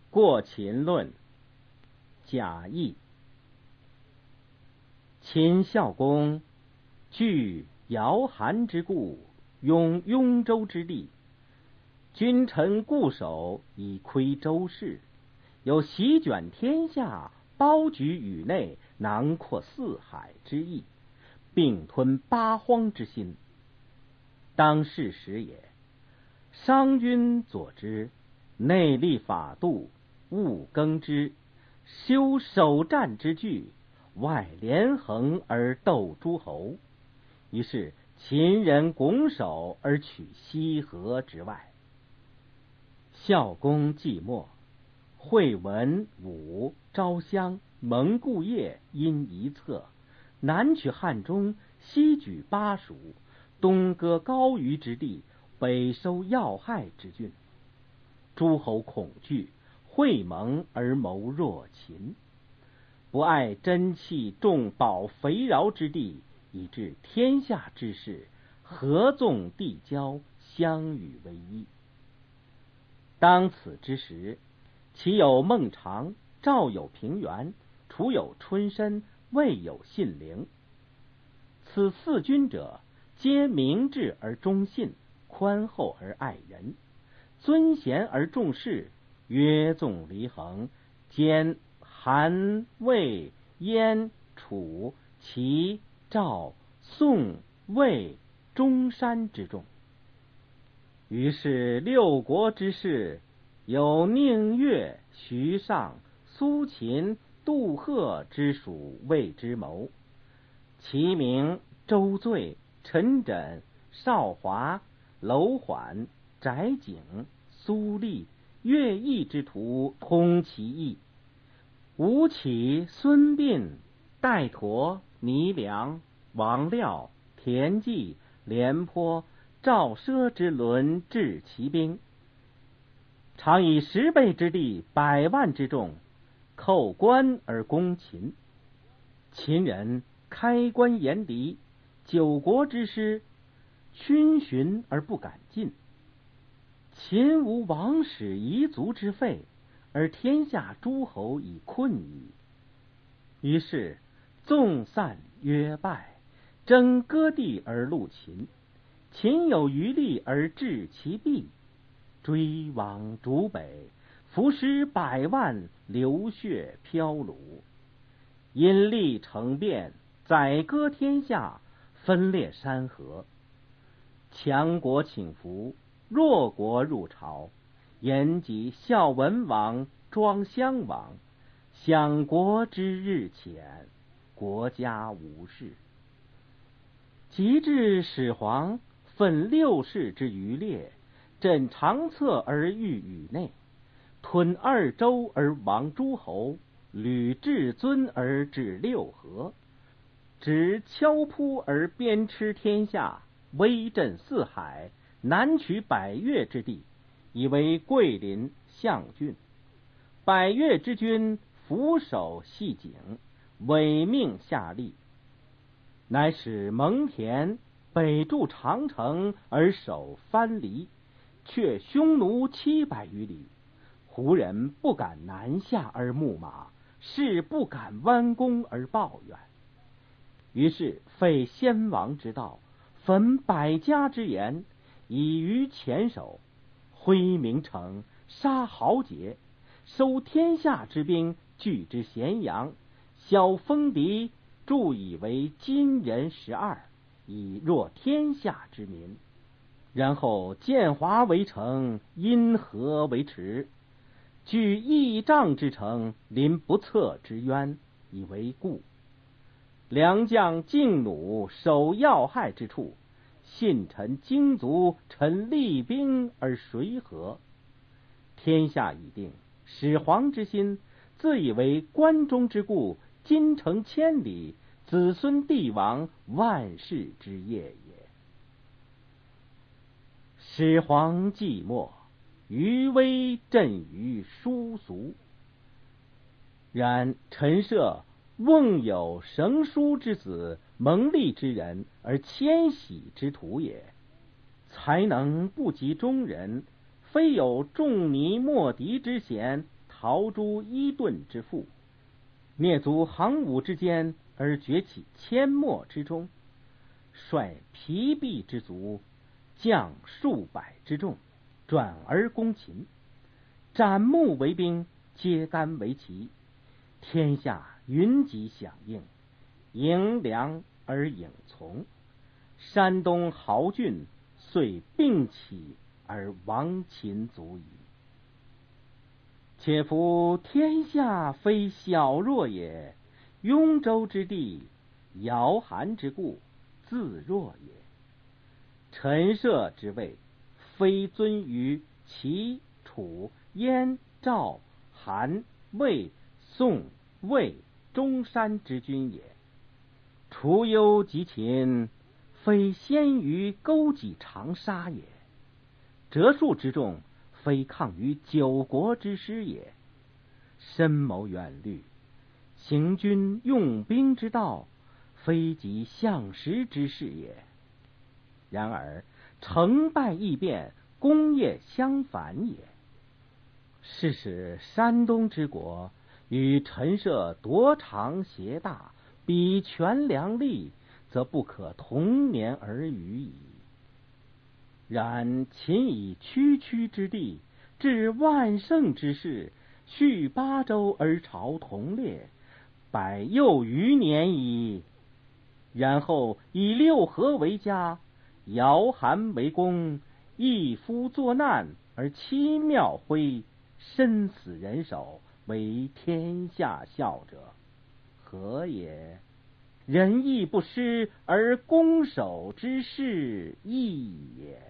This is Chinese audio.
过秦论，贾谊。秦孝公据尧韩之故，拥雍州之地，君臣固守以窥周室，有席卷天下，包举宇内，囊括四海之意，并吞八荒之心。当世时也，商君佐之，内立法度，务耕之，修守战之具，外连横而斗诸侯。于是秦人拱手而取西河之外。孝公既没，惠文、武、昭襄、蒙故业因一策，南取汉中，西举巴蜀，东割高于之地，北收要害之郡。诸侯恐惧，会盟而谋弱秦，不爱珍器重宝肥饶之地，以致天下之士合纵递交，相与为一。当此之时，齐有孟尝，赵有平原，楚有春申，魏有信陵。此四君者，皆明智而忠信，宽厚而爱人，尊贤而重士，约纵离衡，兼韩、魏、燕、楚、齐、赵、宋、魏、中山之众。于是六国之士，有宁越、徐尚、苏秦、杜赫之属魏之谋，其名周醉、陈轸、邵华、楼缓、翟景、苏厉、乐毅之徒通其意。吴起、孙膑、戴佗、糜良、王廖、田忌、廉颇、赵奢之轮治其兵，常以10倍之地，100万之众，寇关而攻秦。秦人开关严敌，9国之师，逡巡而不敢进。秦无王室遗族之废，而天下诸侯已困矣。于是纵散约败，争割地而戮秦。秦有余力而制其弊，追往逐北，伏尸100万，流血飘橹。因利成变，宰割天下，分裂山河。强国请服，弱国入朝，延及孝文王、庄襄王，享国之日浅，国家无事。及至始皇，奋6世之余烈，振长策而御宇内，吞2州而亡诸侯，履至尊而治6合，执敲扑而鞭笞天下，威震四海，南取百越之地，以为桂林、象郡。百越之君俯首系颈，委命下吏，乃使蒙恬北筑长城而守藩篱，却匈奴700余里。胡人不敢南下而牧马，士不敢弯弓而抱怨。于是废先王之道，焚百家之言，以于黔首，挥名城，杀豪杰，收天下之兵，聚之咸阳，晓风敌，铸以为金人12，以弱天下之民。然后建华为城，因河为池，据益瘴之城，临不测之渊，以为固。良将劲弩守要害之处，信臣精卒陈厉兵而谁和？天下已定，始皇之心，自以为关中之固，金城千里，子孙帝王，万世之业也。始皇既没，余威震于殊俗。然陈涉瓮有绳书之子，蒙利之人，而迁徙之徒也。才能不及中人，非有仲尼莫敌之贤， 陶朱伊顿之父，灭族行伍之间而崛起阡陌之中，率疲弊之卒，将数百之众，转而攻秦，斩木为兵，揭竿为旗，天下云集响应，迎梁而影从，山东豪俊遂并起而亡秦族矣。且夫天下非小弱也，雍州之地，尧韩之故，自弱也。陈涉之位，非尊于齐、楚、燕、赵、韩、魏、宋、魏、中山之君也。除忧及秦，非先于勾稽长沙也。折数之众，非抗于九国之师也。深谋远虑，行军用兵之道，非及项石之事也。然而成败易变，功业相反也。是使山东之国与陈涉夺长挟大，比权量利，则不可同年而语矣。然秦以区区之地，致万乘之势，续八州而朝同列，百又余年矣。然后以六合为家，尧韩为公，一夫作难而七庙徽，身死人手，为天下笑者，何也？仁义不施而攻守之势异也。